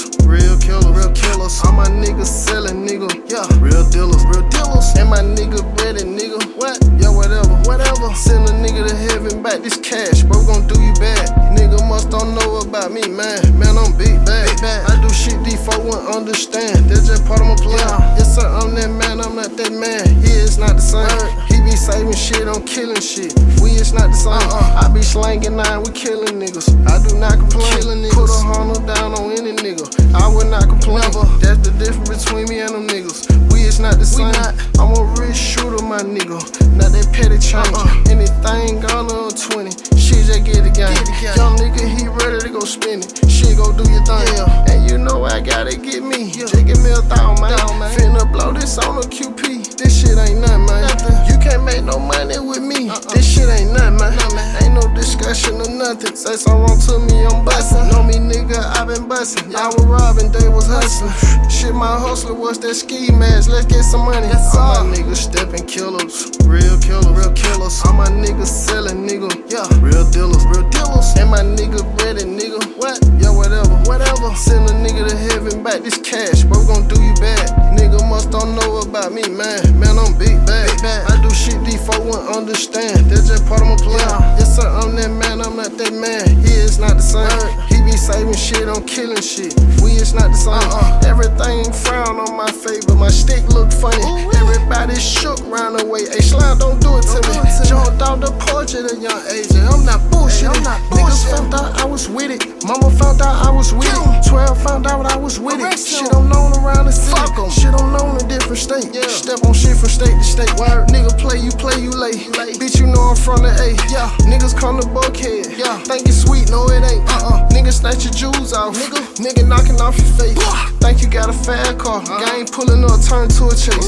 real killers. All my niggas selling, nigga, yeah, real dealers. And my nigga ready, nigga, what? Yeah, whatever. Send a nigga to heaven back this cash, bro, gon' do you bad. Nigga must don't know about me, man. Man, I'm big bad. I do shit these folk won't understand. That's just part of my plan. Yes, sir, I'm that man, I'm not that man. He is not the same. He be saving shit, I'm killing shit. We is not the same. I be slanging 9, we killing niggas. I do not complain. Put a hundred down on any nigga. I would not complain. That's the difference between me and them niggas. We is not the same. I'm a real shooter, my nigga. Not that petty change. Anything gone on 20. Shit, just get it gang. Young nigga, he ready to go spin it. Shit, go do your thing. And you know I gotta get me. Just give me 1,000, man. Finna blow this on a QP. This shit ain't nothing, man. You can't make no money with me. This shit ain't nothing, man. Ain't no discussion or nothing. Say something wrong to me, I'm bustin'. Know me, nigga, I been bustin'. I was robbing, they was hustlin'. Shit, my hustler was that ski mask. Let's get some money. All my niggas steppin' killers, real killers. All my niggas sellin', nigga, yeah, real dealers. And my nigga ready, nigga, what? Yeah, whatever. Send a nigga to heaven back this cash, bro, gon' do you bad. Nigga must don't know about me, man. Man, I'm big bad. I do shit these folk won't understand. That's just part of my plan. Yes, sir, I'm that man, I'm not that man. He is not the same. He be saving shit, I'm killing shit. We is not the same. Everything frown on my favor. My stick look funny. Everybody shook round the way. Hey, Slime, don't do it to me. Jumped out the porch at a young age. I'm not bullshitting. Niggas found out I was with it. Mama found out I was with it. 12 found out I was with it. Shit I'm known around the city. Shit I'm known in different state. Step on shit from state to state. Nigga play, you late. Bitch, you know I'm from the A. Niggas come to Buckhead. Think it's sweet, no it ain't. Niggas snatch your jewels off. Nigga knocking off your face. Think you got a fast car. Gang pulling up, turn to a chase.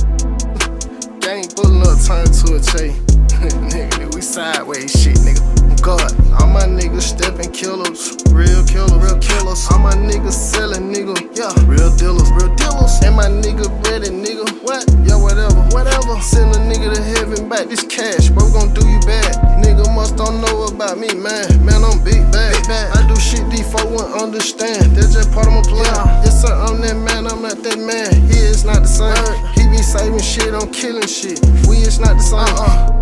Gang pulling up, turn to a chase. Nigga, we sideways shit, nigga. God, all my niggas steppin' killers, real killers. All my niggas sellin', nigga, yeah, real dealers. And my nigga ready, nigga, what? Yeah, whatever. Send a nigga to heaven back this cash, bro, gon' do you bad. Nigga must don't know about me, man. Man, I'm big bad. I do shit these folk won't understand. That's just part of my plan. Yes, sir, I'm that man, I'm not that man. He is not the same. He be saving shit, I'm killing shit. We is not the same.